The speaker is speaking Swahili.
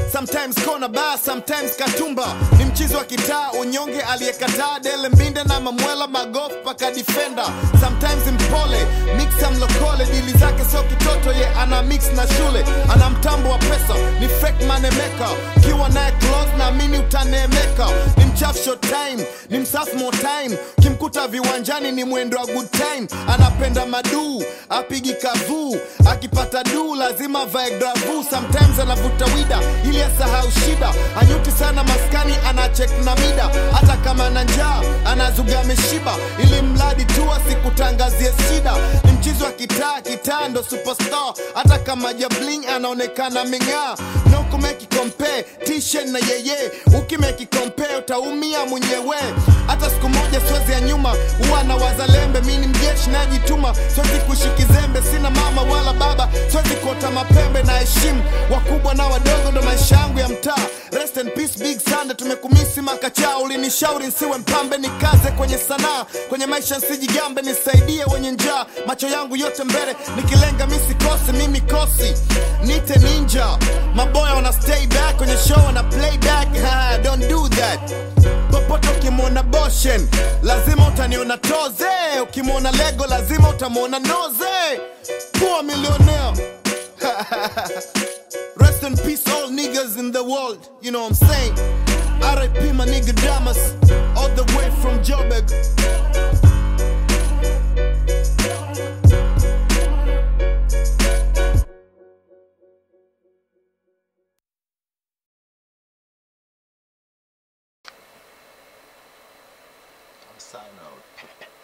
sometimes kona bar, sometimes katumba. Ni mchizi wa kitaa, unyonge aliyekataa. Dele mbinde na mamwela, magof paka defender. Sometimes mpole, mixa mlokole. Dili zake so kitoto, ye ana mix na shule. Ana mtambo wa pesa, ni fake money maker. Kiwa nae close na mini utanemeka. Ni mchafu short time, ni msafu more time. Kimkuta viwanjani ni mwendo wa good time. Anapenda madu, apigi kavu. Akipata du, lazima vae gravu. Sometimes anavuta wida, ili asahau shida. Anyuti sana maskani, anachek na mida. Hata kama na njaa, anazuga meshiba. Ili mladi tu asikutangazie shida. Ni mchizi wa kitaa, kitaa ndo superstar. Hata kama jabling, anaonekana mengaa. No kumeki compare, t-shirt na yeye. Ukimeki compare, utaumia mwenyewe. Hata siku moja siwezi ya nyuma, huwa na wazalembe. Mini mjeshi najituma, siwezi kushikizembe. Sina mama wala baba, siwezi kuota mapembe. Na heshimu wakubwa na wadogo, ndo maisha yangu ya mtaa. Rest in peace Big Sunday, tumekumisi makachaa. Ulinishauri nsiwe mpambe, nikaze kwenye sanaa. Kwenye maisha nsijigambe, nisaidie wenye njaa. Macho yangu yote mbele, nikilenga misikose. Mimi kosi, nite ninja. Maboya wana stay back, kwenye show wana playback. Don't do that. Popote ukimwona Boshen, lazima utaniona toze. Ukimwona Lego, lazima utamwona noze. Poor millionaire. Rest in peace all niggas in the world, you know what I'm saying? R.I.P. my nigga Damas, all the way from Joburg. I'm signing out.